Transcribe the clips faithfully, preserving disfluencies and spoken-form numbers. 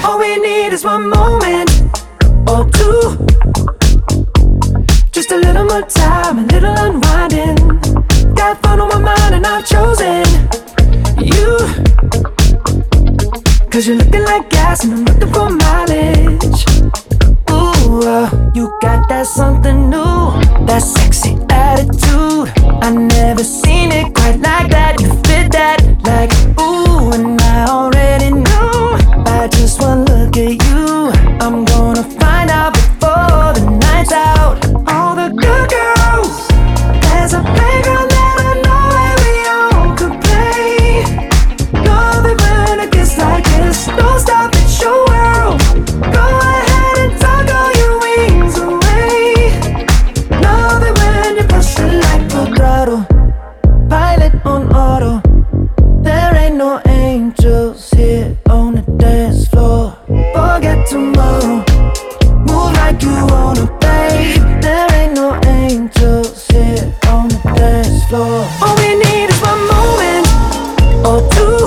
All we need is one moment or two, just a little more time, a little unwinding. Got fun on my mind and I've chosen you, cause you're looking like gas and I'm looking for mileage. Ooh, uh, you got that something new, that sexy attitude. I never seen it quite like that. You fit that like ooh, and I already knew by just one look at you. I'm gonna find out before the night's out. All the good girls, there's a playground that I know where we all could play. Love it when it gets like this. Don't stop, it's your world. Go ahead and toggle your wings away. Love it when you push it like full throttle, pilot on auto. There ain't no angels here on the dance floor. Forget tomorrow, move like you wanna, babe. There ain't no angels here on the dance floor. All we need is one moment or two.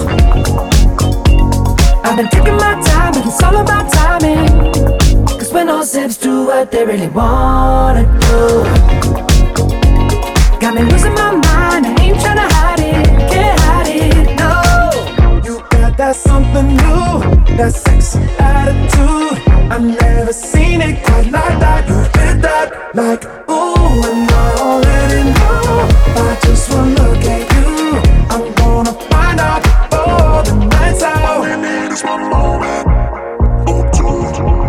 I've been taking my time, but it's all about timing. Cause when those hips do what they really wanna do, got me losing my mind, I ain't tryna hide it, can't hide it, no. You got that something new, that sexy attitude. I've never seen it quite like that. You fit that like ooh, and I already know by just one look at you. I'm gonna find out before the night's out. All we need is one moment or two.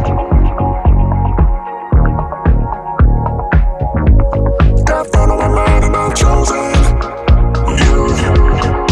Got fun on my mind and I've chosen you.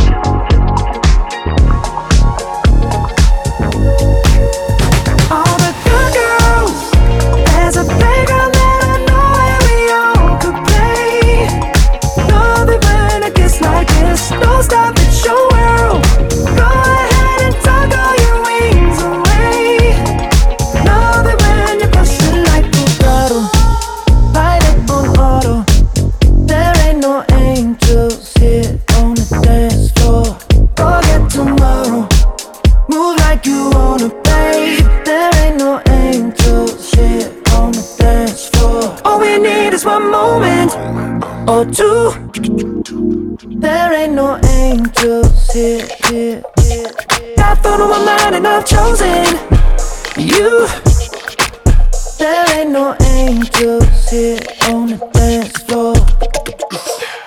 All the good girls, there's a playground that I know where we all could play. Love it when it gets like this. Don't stop, it's your world. Go ahead and toggle your wings away. Love it when you push it like full throttle, pilot on auto. There ain't no angels here on the dance floor. Forget tomorrow, move like you wanna, babe. There ain't no angels here on the dance floor. All we need is one moment or two. There ain't no angels here, here, here, here. Got fun on my mind and I've chosen you. There ain't no angels here on the dance floor.